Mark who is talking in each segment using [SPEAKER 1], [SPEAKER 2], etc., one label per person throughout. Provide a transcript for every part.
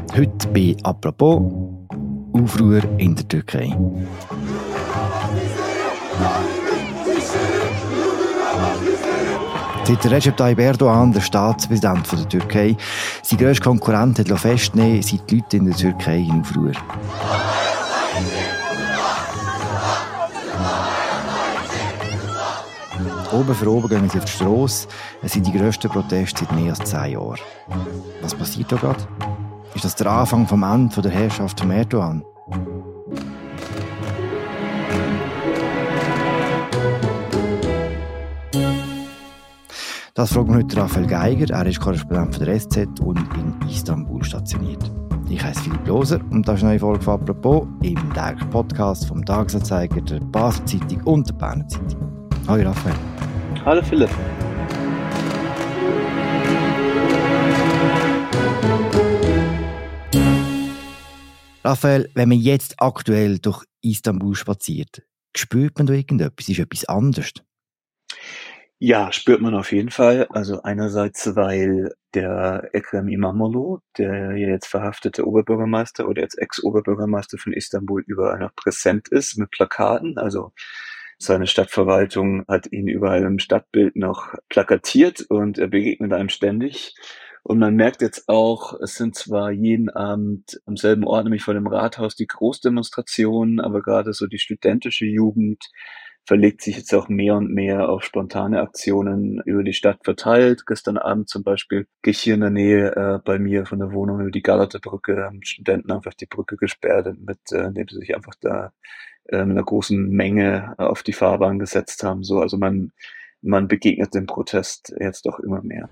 [SPEAKER 1] Heute bei «Apropos» Aufruhr in der Türkei. Seit Recep Tayyip Erdogan, der Staatspräsident der Türkei, sein grösster Konkurrent hat festnehmen, sind die Leute in der Türkei in Aufruhr. Oben für oben gehen sie auf die Strasse. Es sind die grössten Proteste seit mehr als 10 Jahren. Was passiert da gerade? Ist das der Anfang vom Ende der Herrschaft von Erdogan? Das fragt mir heute Raphael Geiger. Er ist Korrespondent von der SZ und in Istanbul stationiert. Ich heiße Philipp Loser und das ist eine neue Folge von «Apropos» im täglichen Podcast vom Tagesanzeiger, der Basler Zeitung und der Berner Zeitung. Hallo Raphael.
[SPEAKER 2] Hallo Philipp.
[SPEAKER 1] Raphael, wenn man jetzt aktuell durch Istanbul spaziert, spürt man da irgendetwas? Ist etwas anders?
[SPEAKER 2] Ja, spürt man auf jeden Fall. Also einerseits, weil der Ekrem İmamoğlu, der jetzt verhaftete Oberbürgermeister oder jetzt Ex-Oberbürgermeister von Istanbul, überall noch präsent ist mit Plakaten. Also seine Stadtverwaltung hat ihn überall im Stadtbild noch plakatiert und er begegnet einem ständig. Und man merkt jetzt auch, es sind zwar jeden Abend am selben Ort, nämlich vor dem Rathaus, die Großdemonstrationen, aber gerade so die studentische Jugend verlegt sich jetzt auch mehr und mehr auf spontane Aktionen über die Stadt verteilt. Gestern Abend zum Beispiel gehe ich hier in der Nähe bei mir von der Wohnung über die Galaterbrücke, haben Studenten einfach die Brücke gesperrt, indem sie sich einfach da mit einer großen Menge auf die Fahrbahn gesetzt haben. So, also man begegnet dem Protest jetzt doch immer mehr.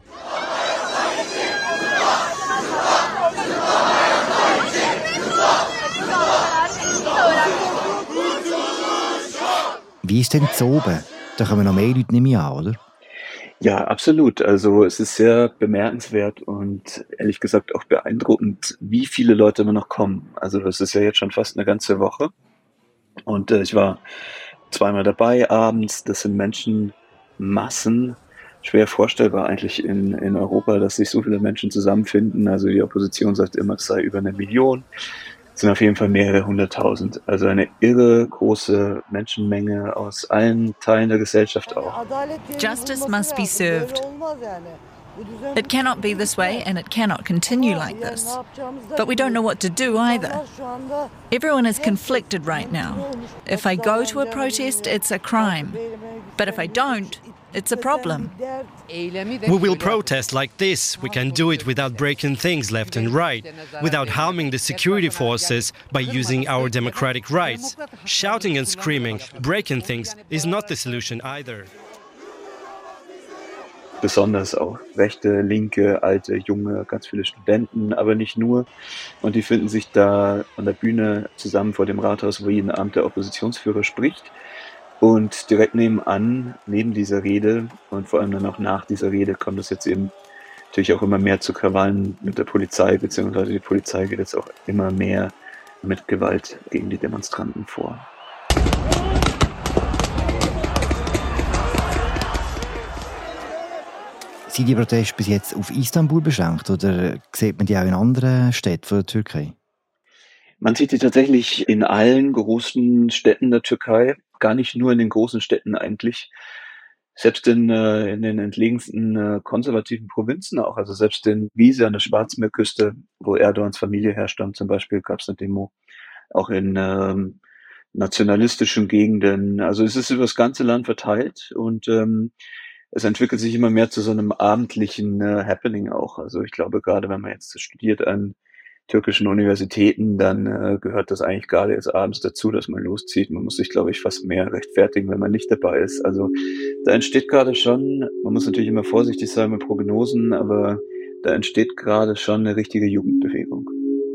[SPEAKER 1] Wie ist denn zu oben? Da kommen noch mehr Leute nicht mehr an, oder?
[SPEAKER 2] Ja, absolut. Also es ist sehr bemerkenswert und ehrlich gesagt auch beeindruckend, wie viele Leute immer noch kommen. Also das ist ja jetzt schon fast eine ganze Woche. Und ich war zweimal dabei abends. Das sind Menschenmassen. Schwer vorstellbar eigentlich in Europa, dass sich so viele Menschen zusammenfinden. Also die Opposition sagt immer, es sei über 1 Million. Es sind auf jeden Fall mehrere 100.000. Also eine irre große Menschenmenge aus allen Teilen der Gesellschaft auch.
[SPEAKER 3] Justice must be served. It cannot be this way and it cannot continue like this. But we don't know what to do either. Everyone is conflicted right now. If I go to a protest, it's a crime. But if I don't, it's a problem.
[SPEAKER 4] We will protest like this. We can do it without breaking things left and right, without harming the security forces by using our democratic rights. Shouting and screaming, breaking things is not the solution either.
[SPEAKER 2] Besonders auch rechte, linke, alte, junge, ganz viele Studenten, aber nicht nur. Und die finden sich da an der Bühne zusammen vor dem Rathaus, wo jeden Abend der Oppositionsführer spricht. Und direkt nebenan, neben dieser Rede und vor allem dann auch nach dieser Rede, kommt es jetzt eben natürlich auch immer mehr zu Krawallen mit der Polizei, beziehungsweise die Polizei geht jetzt auch immer mehr mit Gewalt gegen die Demonstranten vor.
[SPEAKER 1] Sind die Proteste bis jetzt auf Istanbul beschränkt oder sieht man die auch in anderen Städten der Türkei?
[SPEAKER 2] Man sieht die tatsächlich in allen großen Städten der Türkei, gar nicht nur in den großen Städten eigentlich. Selbst in den entlegensten konservativen Provinzen auch, also selbst in Rize an der Schwarzmeerküste, wo Erdogans Familie herstammt zum Beispiel, gab es eine Demo. Auch in nationalistischen Gegenden. Also es ist über das ganze Land verteilt und es entwickelt sich immer mehr zu so einem abendlichen Happening auch. Also ich glaube, gerade wenn man jetzt studiert an türkischen Universitäten, dann gehört das eigentlich gerade jetzt abends dazu, dass man loszieht. Man muss sich, glaube ich, fast mehr rechtfertigen, wenn man nicht dabei ist. Also da entsteht gerade schon, man muss natürlich immer vorsichtig sein mit Prognosen, aber da entsteht gerade schon eine richtige Jugendbewegung.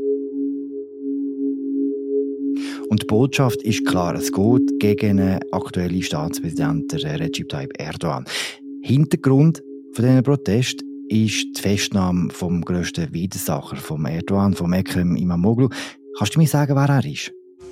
[SPEAKER 1] Und die Botschaft ist klar, es geht gegen den aktuellen Staatspräsidenten Recep Tayyip Erdogan. Hintergrund von diesen Protesten ist die Festnahme vom grössten Widersacher vom Erdogan, vom Ekrem İmamoğlu. Kannst du mir sagen, wer er ist?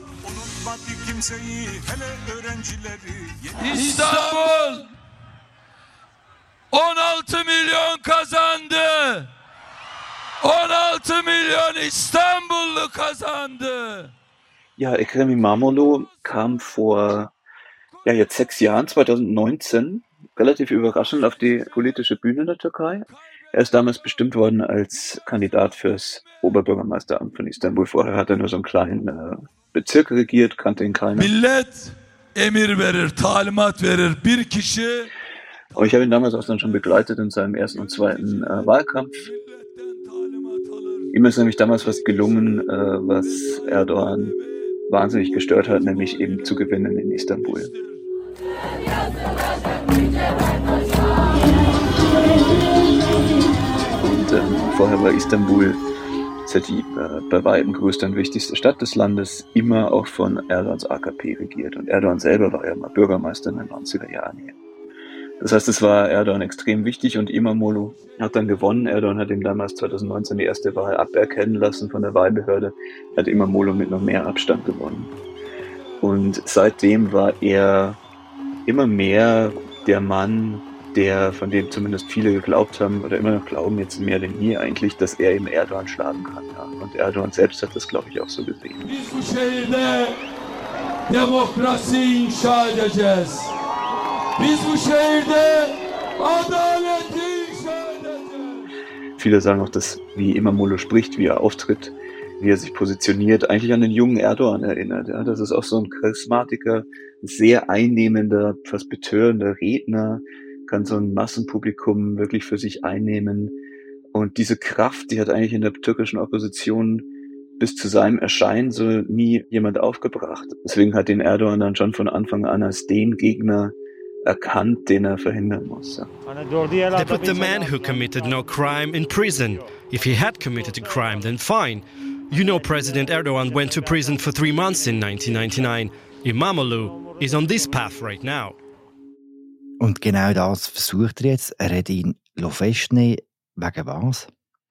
[SPEAKER 5] İstanbul 16 milyon kazandı. 16 milyon İstanbullu kazandı.
[SPEAKER 2] Ja, Ekrem İmamoğlu kam vor jetzt 6 Jahren, 2019, relativ überraschend auf die politische Bühne in der Türkei. Er ist damals bestimmt worden als Kandidat fürs Oberbürgermeisteramt von Istanbul. Vorher hat er nur so einen kleinen Bezirk regiert, kannte ihn keiner.
[SPEAKER 5] Millet emir verir, talimat verir. Bir kişi.
[SPEAKER 2] Aber ich habe ihn damals auch dann schon begleitet in seinem ersten und zweiten Wahlkampf. Ihm ist nämlich damals was gelungen, was Erdogan wahnsinnig gestört hat, nämlich eben zu gewinnen in Istanbul. Und vorher war Istanbul, das ist ja die bei weitem größte und wichtigste Stadt des Landes, immer auch von Erdogans AKP regiert. Und Erdogan selber war ja mal Bürgermeister in den 90er Jahren hier. Das heißt, es war Erdogan extrem wichtig und İmamoğlu hat dann gewonnen. Erdogan hat ihm damals 2019 die erste Wahl aberkennen lassen von der Wahlbehörde, hat İmamoğlu mit noch mehr Abstand gewonnen. Und seitdem war er immer mehr der Mann, von dem zumindest viele geglaubt haben oder immer noch glauben, jetzt mehr denn je eigentlich, dass er eben Erdogan schlagen kann. Ja. Und Erdogan selbst hat das, glaube ich, auch so gesehen.
[SPEAKER 5] Biz bu şehirde demokrasi inşa edeceğiz. Biz bu şehirde adaleti inşa edeceğiz.
[SPEAKER 2] Viele sagen auch, dass wie İmamoğlu spricht, wie er auftritt, wie er sich positioniert, eigentlich an den jungen Erdogan erinnert. Ja. Das ist auch so ein Charismatiker, sehr einnehmender, fast betörender Redner, kann so ein Massenpublikum wirklich für sich einnehmen. Und diese Kraft, die hat eigentlich in der türkischen Opposition bis zu seinem Erscheinen so nie jemand aufgebracht. Deswegen hat den Erdogan dann schon von Anfang an als den Gegner erkannt, den er verhindern muss.
[SPEAKER 4] They put the man who committed no crime in prison. If he had committed a crime, then fine. You know, President Erdogan went to prison for 3 months in 1999. İmamoğlu is on this path right now.
[SPEAKER 1] Und genau das versucht er jetzt. Er hat ihn festnehmen. Wegen was?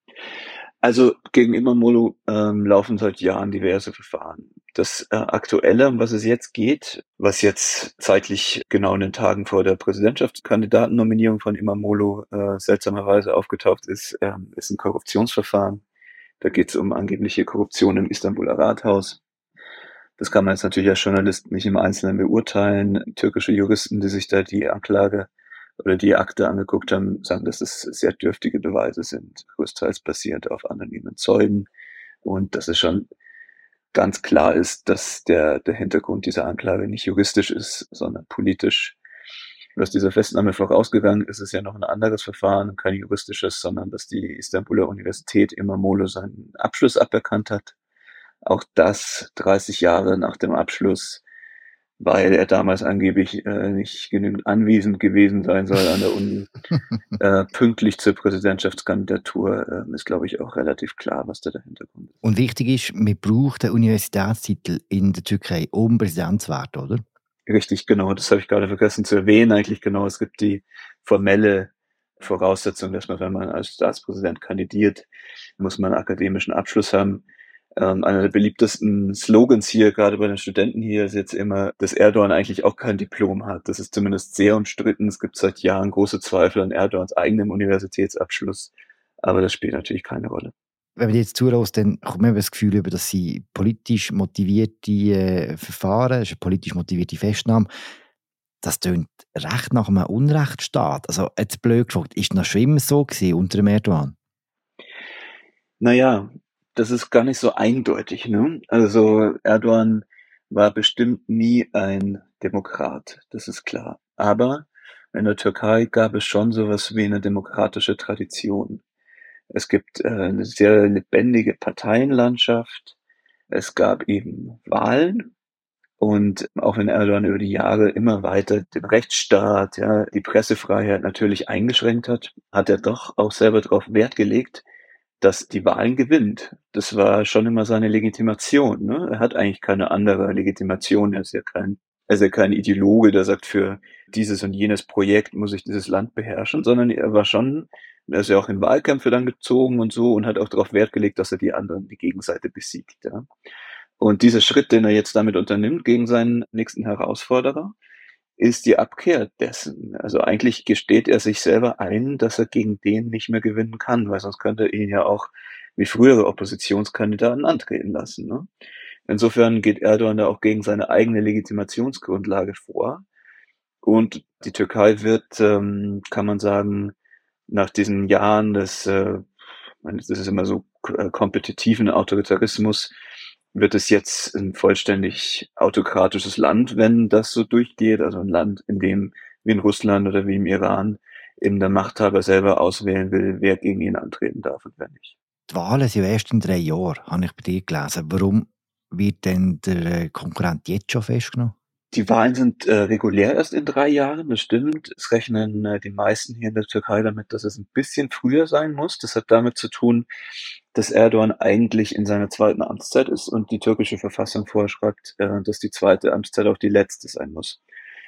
[SPEAKER 2] Also gegen İmamoğlu laufen seit Jahren diverse Verfahren. Das Aktuelle, um was es jetzt geht, was jetzt zeitlich genau in den Tagen vor der Präsidentschaftskandidatennominierung von İmamoğlu seltsamerweise aufgetaucht ist, ist ein Korruptionsverfahren. Da geht es um angebliche Korruption im Istanbuler Rathaus. Das kann man jetzt natürlich als Journalist nicht im Einzelnen beurteilen. Türkische Juristen, die sich da die Anklage oder die Akte angeguckt haben, sagen, dass es sehr dürftige Beweise sind, größtenteils basierend auf anonymen Zeugen. Und dass es schon ganz klar ist, dass der Hintergrund dieser Anklage nicht juristisch ist, sondern politisch. Was dieser Festnahme vorausgegangen ist, ist ja noch ein anderes Verfahren, kein juristisches, sondern dass die Istanbuler Universität İmamoğlu seinen Abschluss aberkannt hat. Auch das 30 Jahre nach dem Abschluss, weil er damals angeblich nicht genügend anwesend gewesen sein soll an der Uni, pünktlich zur Präsidentschaftskandidatur, ist, glaube ich, auch relativ klar, was da der Hintergrund ist.
[SPEAKER 1] Und wichtig ist, man braucht den Universitätstitel in der Türkei, um Präsident zu werden, oder?
[SPEAKER 2] Richtig, genau. Das habe ich gerade vergessen zu erwähnen. Eigentlich genau, es gibt die formelle Voraussetzung, dass man, wenn man als Staatspräsident kandidiert, muss man einen akademischen Abschluss haben. Einer der beliebtesten Slogans hier, gerade bei den Studenten hier, ist jetzt immer, dass Erdogan eigentlich auch kein Diplom hat. Das ist zumindest sehr umstritten. Es gibt seit Jahren große Zweifel an Erdogans eigenem Universitätsabschluss. Aber das spielt natürlich keine Rolle.
[SPEAKER 1] Wenn man jetzt zuhört, dann kommt man das Gefühl über, dass sie politisch motivierte Verfahren, das ist eine politisch motivierte Festnahme, das tönt recht nach einem Unrechtsstaat. Also jetzt blöd gefragt, ist das schon immer so gewesen unter dem Erdogan?
[SPEAKER 2] Naja, das ist gar nicht so eindeutig, ne? Also Erdogan war bestimmt nie ein Demokrat, das ist klar. Aber in der Türkei gab es schon sowas wie eine demokratische Tradition. Es gibt eine sehr lebendige Parteienlandschaft. Es gab eben Wahlen. Und auch wenn Erdogan über die Jahre immer weiter den Rechtsstaat, ja, die Pressefreiheit natürlich eingeschränkt hat, hat er doch auch selber darauf Wert gelegt, dass die Wahlen gewinnt. Das war schon immer seine Legitimation. Ne? Er hat eigentlich keine andere Legitimation. Er ist ja kein Ideologe, der sagt, für dieses und jenes Projekt muss ich dieses Land beherrschen, sondern er ist ja auch in Wahlkämpfe dann gezogen und so und hat auch darauf Wert gelegt, dass er die Gegenseite besiegt. Ja? Und dieser Schritt, den er jetzt damit unternimmt gegen seinen nächsten Herausforderer, ist die Abkehr dessen. Also eigentlich gesteht er sich selber ein, dass er gegen den nicht mehr gewinnen kann, weil sonst könnte er ihn ja auch wie frühere Oppositionskandidaten antreten lassen, ne? Insofern geht Erdogan da auch gegen seine eigene Legitimationsgrundlage vor. Und die Türkei wird, kann man sagen, nach diesen Jahren des, das ist immer so kompetitiven Autoritarismus, wird es jetzt ein vollständig autokratisches Land, wenn das so durchgeht. Also ein Land, in dem, wie in Russland oder wie im Iran, eben der Machthaber selber auswählen will, wer gegen ihn antreten darf und wer nicht.
[SPEAKER 1] Die Wahlen sind ja erst in 3 Jahren, habe ich bei dir gelesen. Warum wird denn der Konkurrent jetzt schon festgenommen?
[SPEAKER 2] Die Wahlen sind regulär erst in 3 Jahren, das stimmt. Es rechnen die meisten hier in der Türkei damit, dass es ein bisschen früher sein muss. Das hat damit zu tun, dass Erdogan eigentlich in seiner zweiten Amtszeit ist und die türkische Verfassung vorschreibt, dass die zweite Amtszeit auch die letzte sein muss.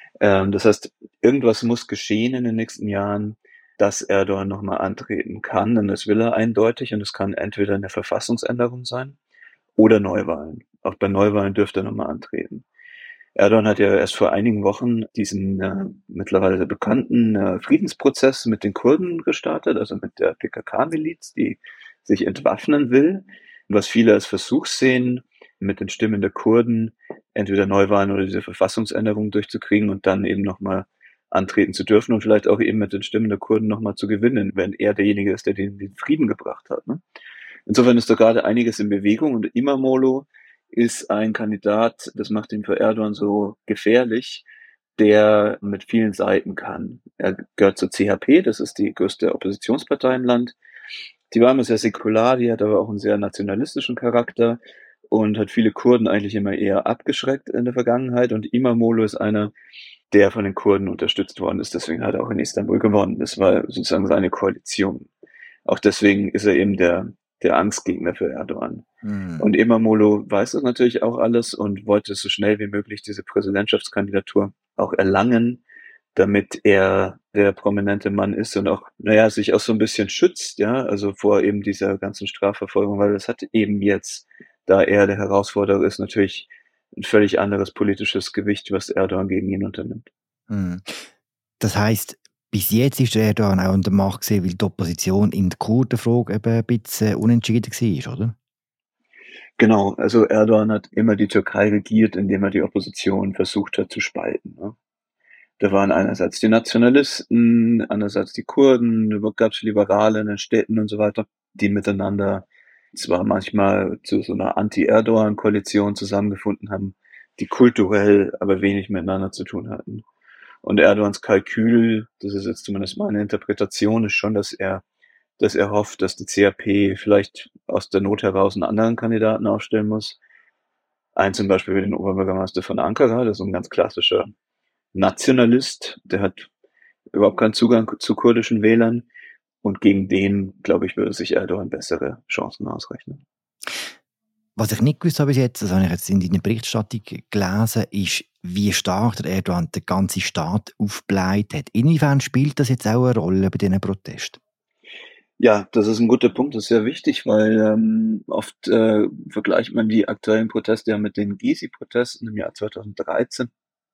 [SPEAKER 2] Das heißt, irgendwas muss geschehen in den nächsten Jahren, dass Erdogan noch mal antreten kann, und das will er eindeutig, und es kann entweder eine Verfassungsänderung sein oder Neuwahlen. Auch bei Neuwahlen dürfte er noch mal antreten. Erdogan hat ja erst vor einigen Wochen diesen mittlerweile bekannten Friedensprozess mit den Kurden gestartet, also mit der PKK-Miliz, die sich entwaffnen will, was viele als Versuch sehen, mit den Stimmen der Kurden entweder Neuwahlen oder diese Verfassungsänderung durchzukriegen und dann eben nochmal antreten zu dürfen und vielleicht auch eben mit den Stimmen der Kurden nochmal zu gewinnen, wenn er derjenige ist, der den Frieden gebracht hat, ne? Insofern ist da gerade einiges in Bewegung, und İmamoğlu ist ein Kandidat, das macht ihn für Erdogan so gefährlich, der mit vielen Seiten kann. Er gehört zur CHP, das ist die größte Oppositionspartei im Land. Die war immer sehr säkular, die hat aber auch einen sehr nationalistischen Charakter und hat viele Kurden eigentlich immer eher abgeschreckt in der Vergangenheit. Und İmamoğlu ist einer, der von den Kurden unterstützt worden ist. Deswegen hat er auch in Istanbul gewonnen. Das war sozusagen seine Koalition. Auch deswegen ist er eben der Angstgegner für Erdogan. Und İmamoğlu weiß das natürlich auch alles und wollte so schnell wie möglich diese Präsidentschaftskandidatur auch erlangen, damit er der prominente Mann ist und auch, sich auch so ein bisschen schützt, ja, also vor eben dieser ganzen Strafverfolgung, weil das hat eben jetzt, da er der Herausforderer ist, natürlich ein völlig anderes politisches Gewicht, was Erdogan gegen ihn unternimmt.
[SPEAKER 1] Das heisst, bis jetzt ist Erdogan auch an der Macht gewesen, weil die Opposition in der Kurdenfrage eben ein bisschen unentschieden war, oder?
[SPEAKER 2] Genau, also Erdogan hat immer die Türkei regiert, indem er die Opposition versucht hat zu spalten, ne? Da waren einerseits die Nationalisten, andererseits die Kurden, da gab es Liberale in den Städten und so weiter, die miteinander zwar manchmal zu so einer Anti-Erdogan-Koalition zusammengefunden haben, die kulturell aber wenig miteinander zu tun hatten. Und Erdogans Kalkül, das ist jetzt zumindest meine Interpretation, ist schon, dass er hofft, dass die CHP vielleicht aus der Not heraus einen anderen Kandidaten aufstellen muss. Einen zum Beispiel wie den Oberbürgermeister von Ankara, das ist ein ganz klassischer Nationalist, der hat überhaupt keinen Zugang zu kurdischen Wählern, und gegen den, glaube ich, würde sich Erdogan bessere Chancen ausrechnen.
[SPEAKER 1] Was ich nicht gewusst habe bis jetzt, das habe ich jetzt in deiner Berichterstattung gelesen, ist, wie stark der Erdogan den ganzen Staat aufgebläht hat. Inwiefern spielt das jetzt auch eine Rolle bei diesen Protesten?
[SPEAKER 2] Ja, das ist ein guter Punkt, das ist sehr wichtig, weil oft vergleicht man die aktuellen Proteste ja mit den Gezi-Protesten im Jahr 2013.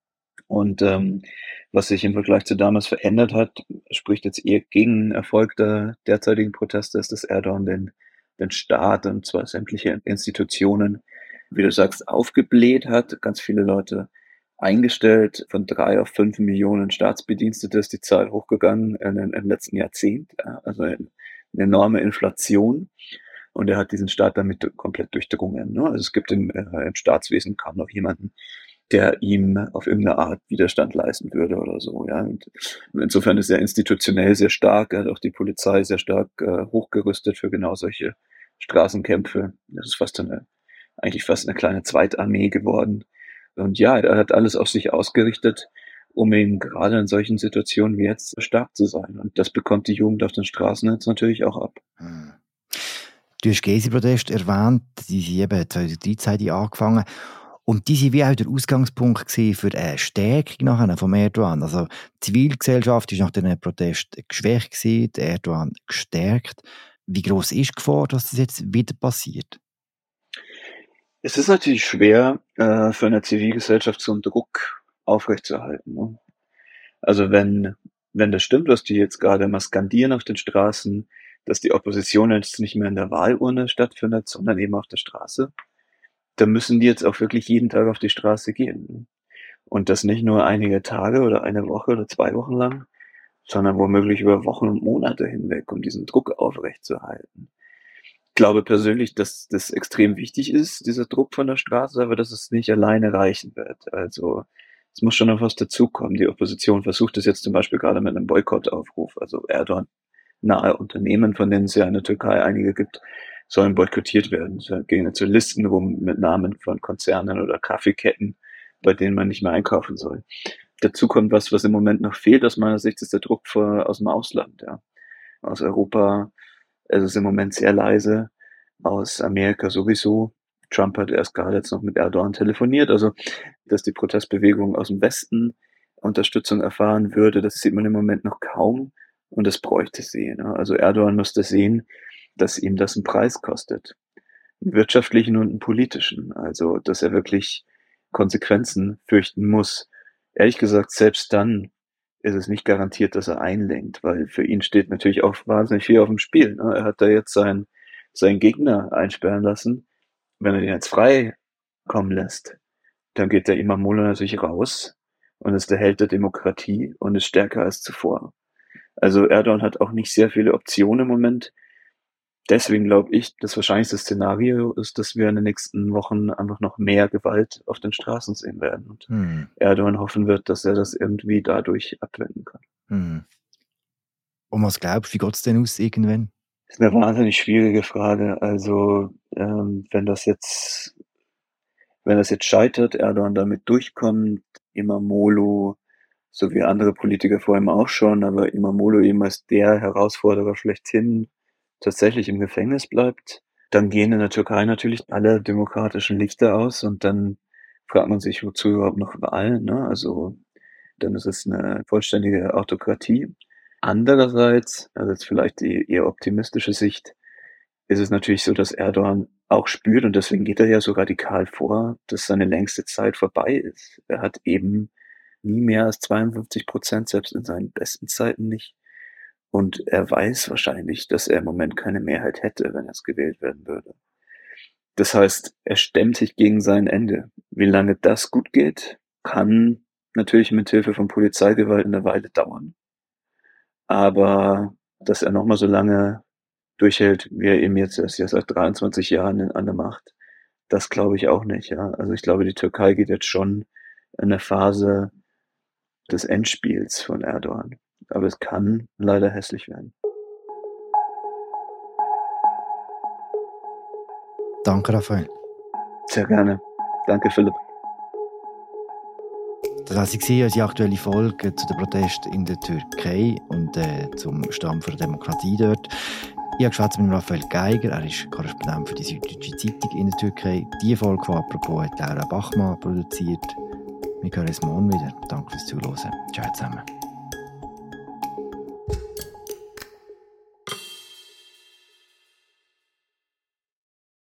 [SPEAKER 2] Und was sich im Vergleich zu damals verändert hat, spricht jetzt eher gegen den Erfolg der derzeitigen Proteste, ist, dass Erdogan den Staat und zwar sämtliche Institutionen, wie du sagst, aufgebläht hat, ganz viele Leute eingestellt, von 3 auf 5 Millionen Staatsbedienstete ist die Zahl hochgegangen im letzten Jahrzehnt, also eine enorme Inflation. Und er hat diesen Staat damit komplett durchdrungen, ne? Also es gibt im Staatswesen kaum noch jemanden, der ihm auf irgendeine Art Widerstand leisten würde oder so, ja. Und insofern ist er institutionell sehr stark, er hat auch die Polizei sehr stark hochgerüstet für genau solche Straßenkämpfe. Das ist eigentlich fast eine kleine Zweitarmee geworden. Und ja, er hat alles auf sich ausgerichtet, um eben gerade in solchen Situationen wie jetzt stark zu sein. Und das bekommt die Jugend auf den Straßen jetzt natürlich auch ab.
[SPEAKER 1] Du hast Gezi-Proteste erwähnt, die sind eben 2013 angefangen. Und die waren wie auch der Ausgangspunkt für eine Stärkung nachher von Erdogan. Also die Zivilgesellschaft war nach diesen Protesten geschwächt, Erdogan gestärkt. Wie gross ist die Gefahr, dass das jetzt wieder passiert?
[SPEAKER 2] Es ist natürlich schwer, für eine Zivilgesellschaft so einen Druck aufrechtzuerhalten, ne? Also wenn das stimmt, was die jetzt gerade mal skandieren auf den Straßen, dass die Opposition jetzt nicht mehr in der Wahlurne stattfindet, sondern eben auf der Straße, da müssen die jetzt auch wirklich jeden Tag auf die Straße gehen. Und das nicht nur einige Tage oder eine Woche oder 2 Wochen lang, sondern womöglich über Wochen und Monate hinweg, um diesen Druck aufrechtzuerhalten. Ich glaube persönlich, dass das extrem wichtig ist, dieser Druck von der Straße, aber dass es nicht alleine reichen wird. Also es muss schon noch was dazukommen. Die Opposition versucht es jetzt zum Beispiel gerade mit einem Boykottaufruf. Also Erdogan nahe Unternehmen, von denen es ja in der Türkei einige gibt, sollen boykottiert werden. Es gehen jetzt so Listen rum mit Namen von Konzernen oder Kaffeeketten, bei denen man nicht mehr einkaufen soll. Dazu kommt was im Moment noch fehlt, aus meiner Sicht, ist der Druck aus dem Ausland. Ja. Aus Europa ist es im Moment sehr leise, aus Amerika sowieso. Trump hat erst gerade jetzt noch mit Erdogan telefoniert, also dass die Protestbewegung aus dem Westen Unterstützung erfahren würde, das sieht man im Moment noch kaum und das bräuchte sie. Ne? Also Erdogan müsste sehen, dass ihm das einen Preis kostet, einen wirtschaftlichen und einen politischen, also dass er wirklich Konsequenzen fürchten muss. Ehrlich gesagt, selbst dann ist es nicht garantiert, dass er einlenkt, weil für ihn steht natürlich auch wahnsinnig viel auf dem Spiel. Ne? Er hat da jetzt seinen Gegner einsperren lassen. Wenn er den jetzt frei kommen lässt, dann geht der Imamoglu natürlich raus und ist der Held der Demokratie und ist stärker als zuvor. Also Erdogan hat auch nicht sehr viele Optionen im Moment. Deswegen glaube ich, das wahrscheinlichste Szenario ist, dass wir in den nächsten Wochen einfach noch mehr Gewalt auf den Straßen sehen werden. Und Erdogan hoffen wird, dass er das irgendwie dadurch abwenden kann.
[SPEAKER 1] Und was glaubst du, wie geht es denn aus irgendwann?
[SPEAKER 2] Das ist eine wahnsinnig schwierige Frage. Also wenn das jetzt scheitert, Erdogan damit durchkommt, Imamoglu, so wie andere Politiker vor ihm auch schon, aber Imamoglu eben als der Herausforderer schlechthin tatsächlich im Gefängnis bleibt, dann gehen in der Türkei natürlich alle demokratischen Lichter aus und dann fragt man sich, wozu überhaupt noch Wahlen, ne? Also dann ist es eine vollständige Autokratie. Andererseits, also jetzt vielleicht die eher optimistische Sicht, ist es natürlich so, dass Erdogan auch spürt und deswegen geht er ja so radikal vor, dass seine längste Zeit vorbei ist. Er hat eben nie mehr als 52%, selbst in seinen besten Zeiten nicht. Und er weiß wahrscheinlich, dass er im Moment keine Mehrheit hätte, wenn er gewählt werden würde. Das heißt, er stemmt sich gegen sein Ende. Wie lange das gut geht, kann natürlich mit Hilfe von Polizeigewalt eine Weile dauern. Aber dass er nochmal so lange durchhält, wie er eben jetzt erst seit 23 Jahren an der Macht, das glaube ich auch nicht. Ja? Also ich glaube, die Türkei geht jetzt schon in eine Phase des Endspiels von Erdogan. Aber es kann leider hässlich werden.
[SPEAKER 1] Danke, Raphael.
[SPEAKER 2] Sehr gerne. Danke, Philipp.
[SPEAKER 1] Das war unsere aktuelle Folge zu den Protesten in der Türkei und zum Stand der Demokratie dort. Ich habe gesprochen mit Raphael Geiger, er ist Korrespondent für die Süddeutsche Zeitung in der Türkei. Diese Folge von «Apropos» hat Laura Bachmann produziert. Wir hören uns morgen wieder. Danke fürs Zuhören. Ciao zusammen.